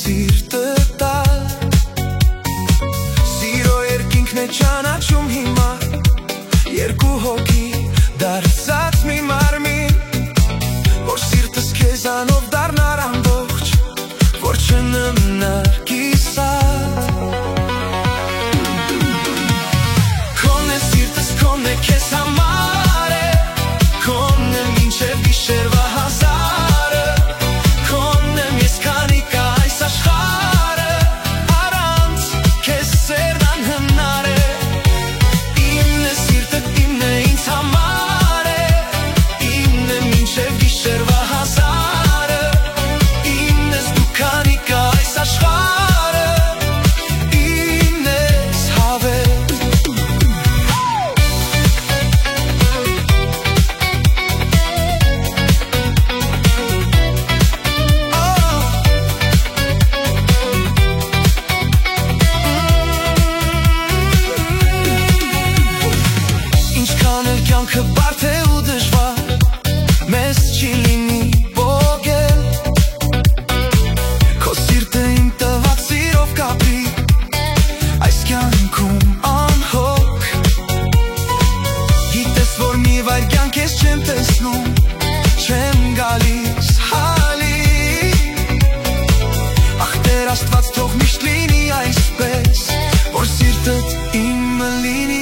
սիրտը տալ Սիրո երկինքն է ճանաչում հիմա Երկու հոգի դարձած մի մարմին Որ սիրտս քեզանով դառնար ամբողջ Որ չնմնար կիսատ Քոնն է սիրտս, քոնն է քեզ համար է Քոնն է մինչև գիշերվա հազարը Քոնն եմ ես քանի կա այս աշխարհը Առանց քեզ սերն անհնար է Իմն է սիրտը, իմն է ինձ համար է Իմն է մինչև գիշերվա հազարը Իմն ես դու քանի կա այս աշխարհը Իմն ես հավես Ինչքան էլ կյանքը բարդ է ու դժվար Մեզ չի լինի բողել Քո սիրտը իմ տված սիրով կապրի Այս կյանքում անհոգ Գիտես որ մի վայրկյան քեզ չեմ տեսնում Չեմ գալիս հալի Ախ Տեր Աստված թող միշտ լինի այսպես Որ սիրտդ իմը լինի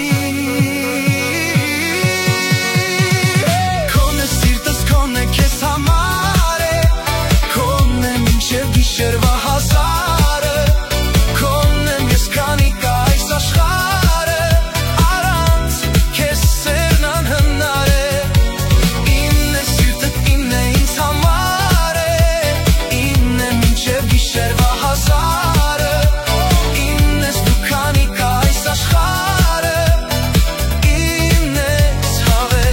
Գիշերվա հազարը Քոնն եմ ես քանի կա այս աշխարհը Առանց քեզ սերն անհնար է Իմն է սիրտդ, իմն է ինձ համար է Իմն է մինչև գիշերվա հազարը Իմն ես դու քանի կա այս աշխարհը Իմն ես հավես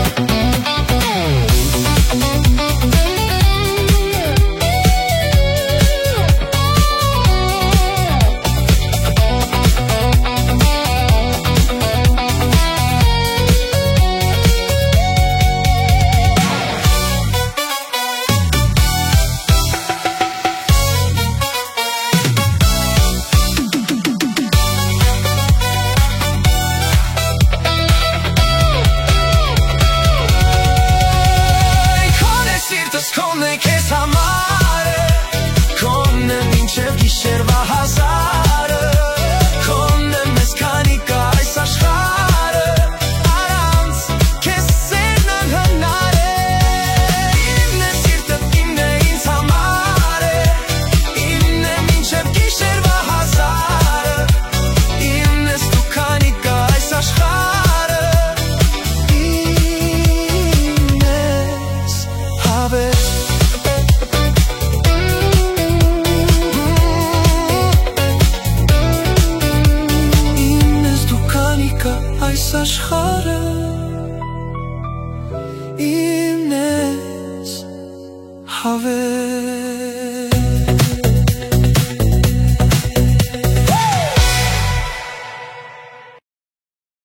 Քոնն է քեզ համար է Քոնն է մինչև գիշերվա հազարը Քոնն եմ ես քանի կա այս աշխարհը Առանց քեզ սերն անհնար է Իմն է սիրտդ, իմն է ինձ համար է Իմն է մինչև գիշերվա հազարը Իմն ես դու քանի կա այս աշխարհը Իմն ես հավես Այս աշխարհը իմն ես հավես